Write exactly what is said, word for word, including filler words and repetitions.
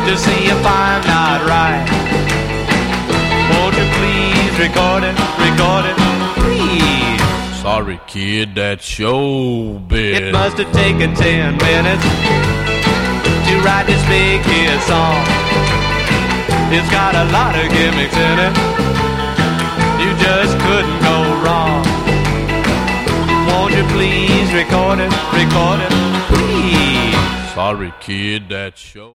to see if I'm not right. Won't you please record it, record it, please? Sorry, kid, that's showbiz. It must have taken ten minutes to write this big hit song. It's got a lot of gimmicks in it. You just couldn't go wrong. Won't you please record it, record it, please? Sorry, kid, that's show.